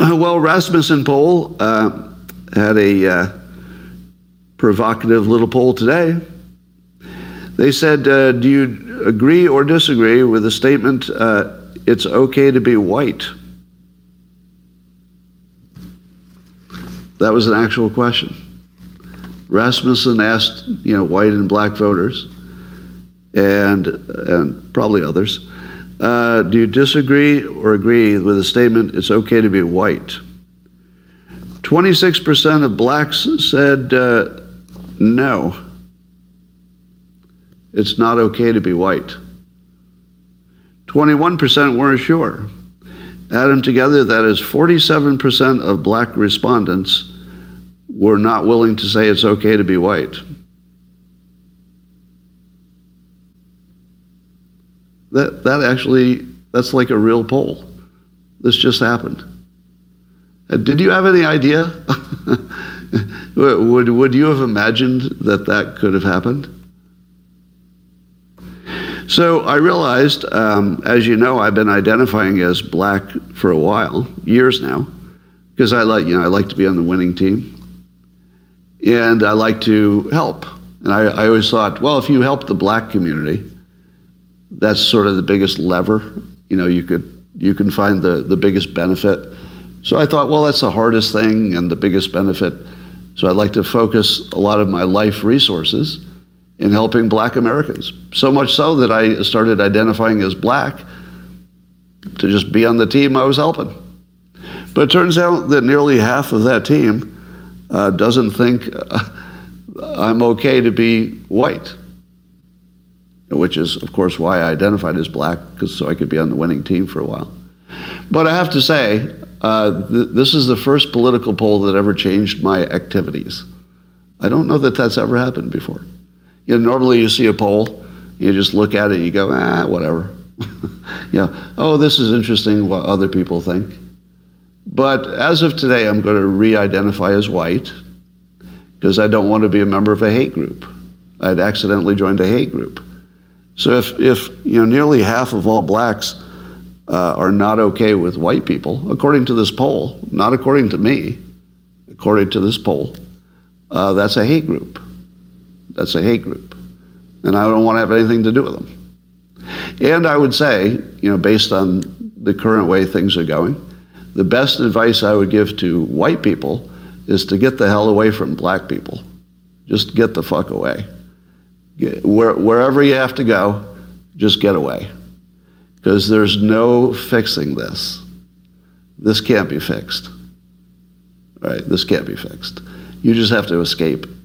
Well, Rasmussen poll had a provocative little poll today. They said, do you agree or disagree with the statement, it's okay to be white? That was an actual question. Rasmussen asked, white and black voters, and probably others, do you disagree or agree with the statement, it's okay to be white? 26% of blacks said no. It's not okay to be white. 21% weren't sure. Add them together, that is 47% of black respondents were not willing to say it's okay to be white. That's like a real poll. This just happened. Did you have any idea? Would you have imagined that could have happened? So I realized, as you know, I've been identifying as black for a while, years now, because I like to be on the winning team, and I like to help. And I always thought, well, if you help the black community, that's sort of the biggest lever. You can find the biggest benefit. So I thought, well, that's the hardest thing and the biggest benefit. So I'd like to focus a lot of my life resources in helping black Americans. So much so that I started identifying as black to just be on the team I was helping. But it turns out that nearly half of that team doesn't think I'm okay to be white, which is, of course, why I identified as black, so I could be on the winning team for a while. But I have to say, this is the first political poll that ever changed my activities. I don't know that that's ever happened before. Normally you see a poll, you just look at it and you go, whatever. Oh, this is interesting what other people think. But as of today, I'm going to re-identify as white because I don't want to be a member of a hate group. I'd accidentally joined a hate group. So if nearly half of all blacks are not okay with white people, according to this poll, not according to me, according to this poll, that's a hate group. That's a hate group. And I don't want to have anything to do with them. And I would say, based on the current way things are going, the best advice I would give to white people is to get the hell away from black people. Just get the fuck away. Wherever you have to go, just get away. Because there's no fixing this. This can't be fixed. All right, this can't be fixed. You just have to escape.